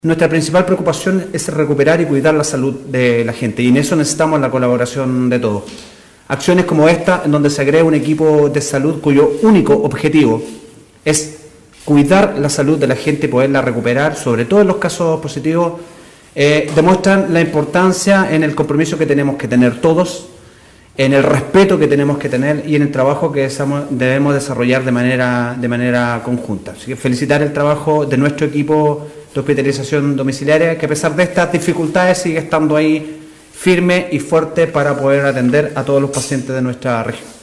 Nuestra principal preocupación es recuperar y cuidar la salud de la gente, y en eso necesitamos la colaboración de todos. Acciones como esta, en donde se crea un equipo de salud cuyo único objetivo es cuidar la salud de la gente y poderla recuperar, sobre todo en los casos positivos, demuestran la importancia en el compromiso que tenemos que tener todos, en el respeto que tenemos que tener y en el trabajo que debemos desarrollar de manera conjunta. Así que felicitar el trabajo de nuestro equipo de hospitalización domiciliaria, que a pesar de estas dificultades sigue estando ahí firme y fuerte para poder atender a todos los pacientes de nuestra región.